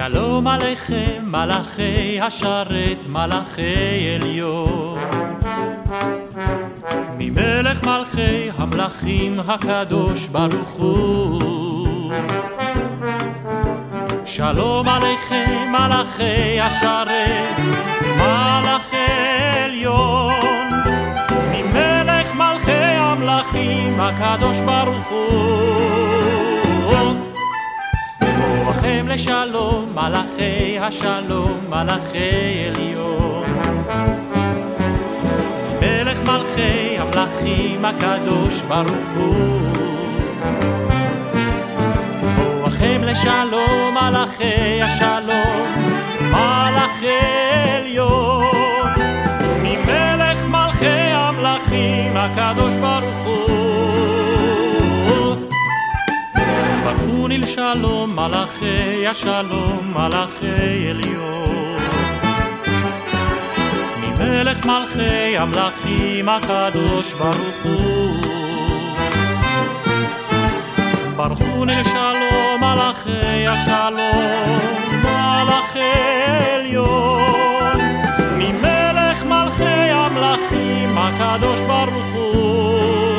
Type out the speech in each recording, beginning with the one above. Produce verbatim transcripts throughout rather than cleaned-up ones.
שלום עליכם מלאכי השרת מלאכי עליון ממלך מלכי המלכים הקדוש ברוך הוא שלום עליכם מלאכי השרת מלאכי עליון ממלך מלכי המלכים הקדוש ברוך הוא בואכם לשלום מלאכי השלום מלאכי עליון מלך מלכי המלכים הקדוש ברוך הוא בואכם לשלום מלאכי השלום מלאכי עליון ממלך מלכי המלכים הקדוש ברוך הוא ברכוני לשלום מלאכי השלום מלאכי עליון ממלך מלכי המלכים הקדוש ברוך הוא ברכוני לשלום מלאכי השלום מלאכי עליון ממלך מלכי המלכים הקדוש ברוך הוא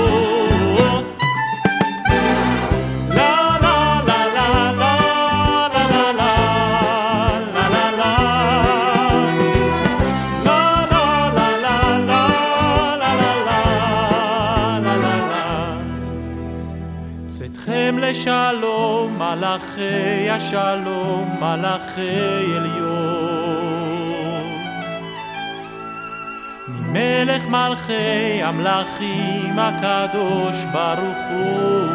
לשלום מלאכי השלום מלאכי עליון ממלך מלכי המלכים הקדוש ברוך הוא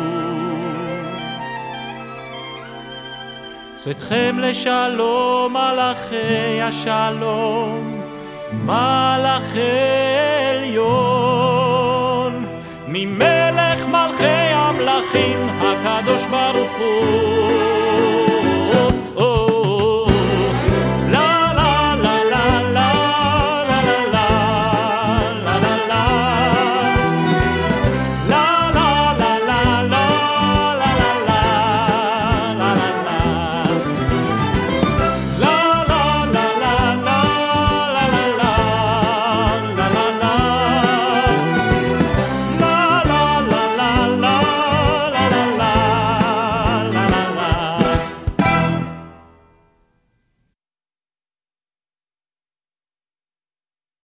צאתכם לשלום מלאכי השלום מלאכי עליון ממלך מלכי המלכים הקדוש ברוך הוא